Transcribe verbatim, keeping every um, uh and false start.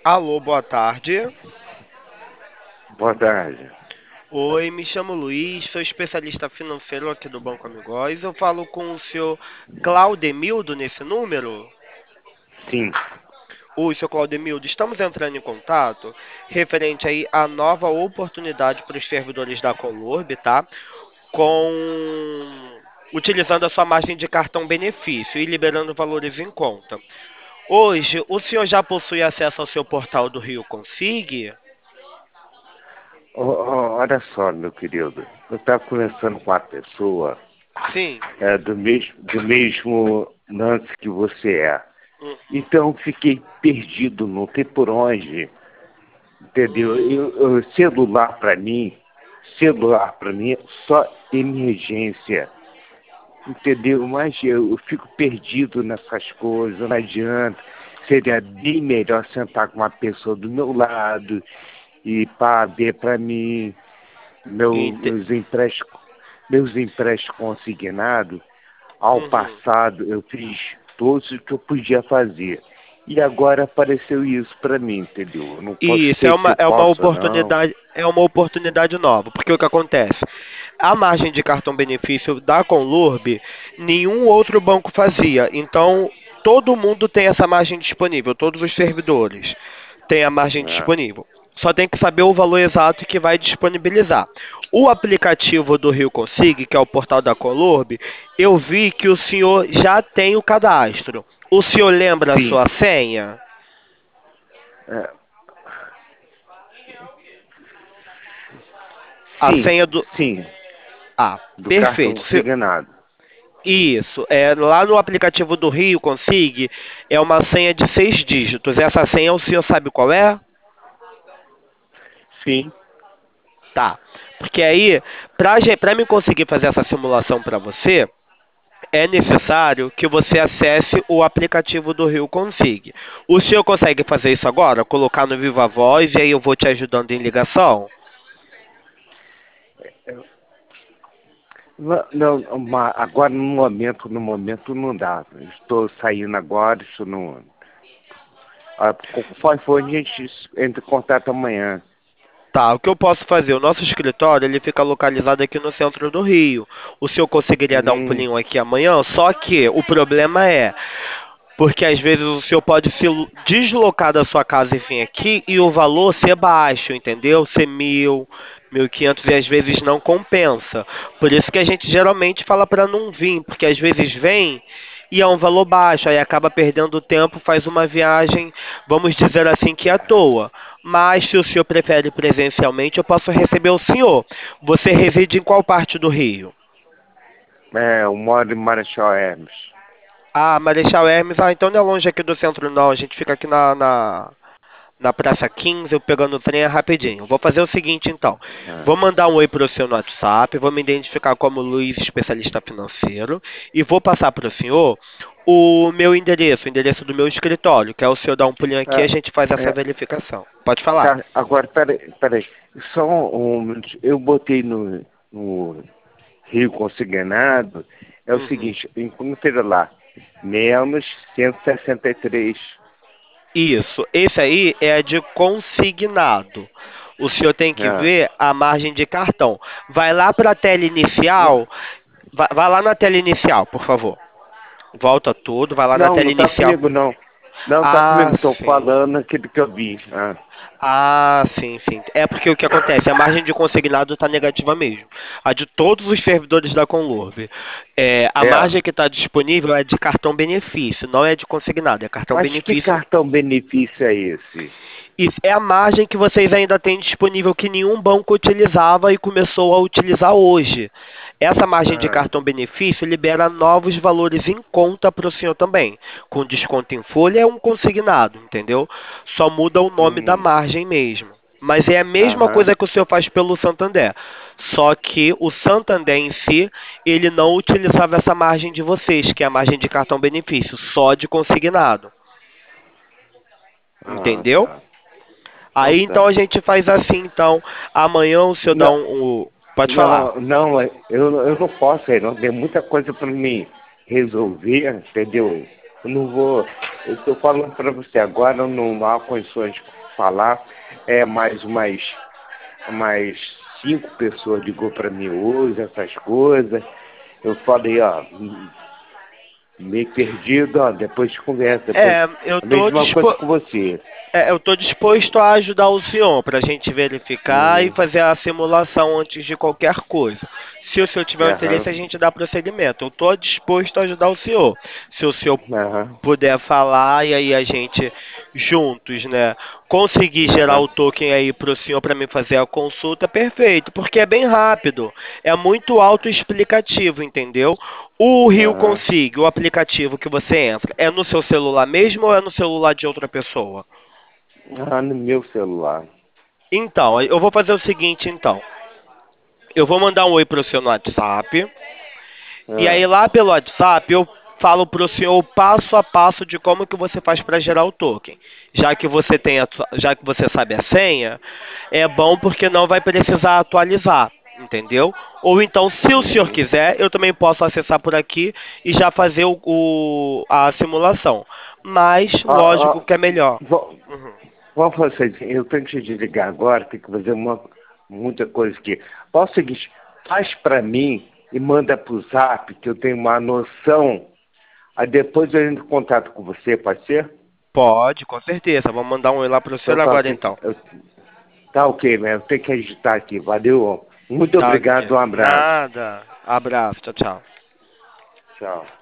Alô, boa tarde. Boa tarde. Oi, me chamo Luiz, sou especialista financeiro aqui do Banco Amigóis. Eu falo com o senhor Claudemildo nesse número? Sim. Oi, senhor Claudemildo, estamos entrando em contato referente aí à nova oportunidade para os servidores da Colorb, tá? Com utilizando a sua margem de cartão benefício e liberando valores em conta. Hoje, o senhor já possui acesso ao seu portal do Rio Consig? Ó, ó, olha só, meu querido. Eu estava conversando com uma pessoa Sim. é, do, mesmo, do mesmo lance que você é. Hum, Então fiquei perdido, não tem por onde. Entendeu? hum, Eu, eu- celular para mim, celular para mim é só emergência. Entendeu? Mas eu, eu fico perdido nessas coisas, não adianta. Seria bem melhor sentar com uma pessoa do meu lado e para ver para mim meu, ente- meus empréstimos, meus empréstimos consignados. Ao uhum. passado eu fiz todos o que eu podia fazer. E agora apareceu isso para mim, entendeu? Eu não posso Isso é sei se uma, eu é uma posso ou não. oportunidade, é uma oportunidade nova, porque o que acontece? A margem de cartão benefício da Conlurb, nenhum outro banco fazia. Então, todo mundo tem essa margem disponível, todos os servidores têm a margem Ah, disponível. Só tem que saber o valor exato que vai disponibilizar. O aplicativo do Rio Consig, que é o portal da Conlurb, eu vi que o senhor já tem o cadastro. O senhor lembra a sim, sua senha? é, A sim, senha do. sim, Ah, do cartão perfeito. Se- consignado. Isso. É, lá no aplicativo do Rio Consig é uma senha de seis dígitos. Essa senha o senhor sabe qual é? Sim, Tá. Porque aí, para me conseguir fazer essa simulação para você, é necessário que você acesse o aplicativo do Rio Consig. O senhor consegue fazer isso agora? Colocar no Viva Voz e aí eu vou te ajudando em ligação? não, não, ma- agora no momento, no momento não dá. Estou saindo agora, isso não. Ah, conforme for, a gente entra em contato amanhã. Tá, o que eu posso fazer? O nosso escritório ele fica localizado aqui no centro do Rio. O senhor conseguiria dar um Hum, pulinho aqui amanhã? Só que o problema é, porque às vezes o senhor pode se deslocar da sua casa e vir aqui e o valor ser baixo, entendeu? Ser mil, mil e quinhentos e às vezes não compensa. Por isso que a gente geralmente fala para não vir, porque às vezes vem e é um valor baixo, aí acaba perdendo tempo, faz uma viagem, vamos dizer assim, que é à toa. Mas se o senhor prefere presencialmente, eu posso receber o senhor. Você reside em qual parte do Rio? é, eu moro em Marechal Hermes. Ah, Marechal Hermes. Ah, então não é longe aqui do centro, não. A gente fica aqui na, na, na Praça quinze, eu pegando o trem é rapidinho. Vou fazer o seguinte, então. Ah, Vou mandar um oi pro seu no WhatsApp, vou me identificar como Luiz, especialista financeiro, e vou passar para o senhor o meu endereço, o endereço do meu escritório, que é o senhor dar um pulinho aqui e a ah, gente faz essa é, verificação. Pode falar. tá, agora, peraí, peraí. Só um, um minuto. Eu botei no, no Rio Consignado, é o Uhum. seguinte, encontrei lá, menos cento e sessenta e três. Isso. Esse aí é de consignado. O senhor tem que Ah, ver a margem de cartão. Vai lá para a tela inicial. Vai, vai lá na tela inicial, por favor. Volta tudo, vai lá na não, tela não tá inicial. comigo não. Não tá Ah, comigo, tô sim. falando aquilo que eu vi. Ah, Ah, sim, sim. É porque o que acontece? A margem de consignado está negativa mesmo. A de todos os servidores da Conlurb. É, a é, margem que está disponível é de cartão benefício, não é de consignado, é cartão mas que benefício. cartão benefício é esse? E é a margem que vocês ainda têm disponível que nenhum banco utilizava e começou a utilizar hoje. Essa margem de Ah, cartão benefício libera novos valores em conta para o senhor também. Com desconto em folha é um consignado, entendeu? Só muda o nome da hum, margem mesmo. Mas é a mesma aham, coisa que o senhor faz pelo Santander. Só que o Santander em si, ele não utilizava essa margem de vocês, que é a margem de cartão benefício, só de consignado. ah, Entendeu? tá. Então Aí então a tá. gente faz assim, então. Amanhã o senhor dá Não, um. um- Pode falar. não, não, eu, eu não posso, aí, não tem muita coisa para mim resolver, entendeu? Eu não vou. Eu estou falando para você agora, não há condições de falar. É mais umas, mais cinco pessoas ligou para mim hoje, essas coisas. Eu falei, ó, meio perdido, ó, depois de conversa, depois. É, eu A tô mesma coisa dispo... com você. é, eu tô disposto a ajudar o senhor para a gente verificar e Uhum. fazer a simulação antes de qualquer coisa. Se o senhor tiver um interesse, Aham. a gente dá prosseguimento. Eu tô disposto a ajudar o senhor. Se o senhor Aham. puder falar e aí a gente juntos, né, conseguir gerar Aham. o token aí pro senhor para mim fazer a consulta, perfeito, porque é bem rápido, é muito autoexplicativo, entendeu? O Rio Aham. Config, o aplicativo que você entra, é no seu celular mesmo ou é no celular de outra pessoa? Ah, no meu celular. Então, eu vou fazer o seguinte, então. Eu vou mandar um oi pro senhor no WhatsApp. E Ah. aí lá pelo WhatsApp eu falo para o senhor o passo a passo de como que você faz para gerar o token. Já que você tem a, já que você sabe a senha, é bom porque não vai precisar atualizar, entendeu? Ou então, se o senhor Uhum. quiser, eu também posso acessar por aqui e já fazer o, o- a simulação. Mas, Ó, lógico ó, que é melhor. vo- Uhum. vamos fazer assim, eu tenho que te desligar agora, tenho que fazer uma, muita coisa aqui. Faz o seguinte, faz para mim e manda pro zap, que eu tenho uma noção. Aí depois eu entro em contato com você, pode ser? Pode, com certeza. Vou mandar um oi lá para o Então senhor tá, agora tem que- então. eu- tá ok, né? Eu tenho que agitar aqui. Valeu. Muito Tá obrigado, ok. um abraço. Nada. Abraço. Tchau, tchau. Tchau.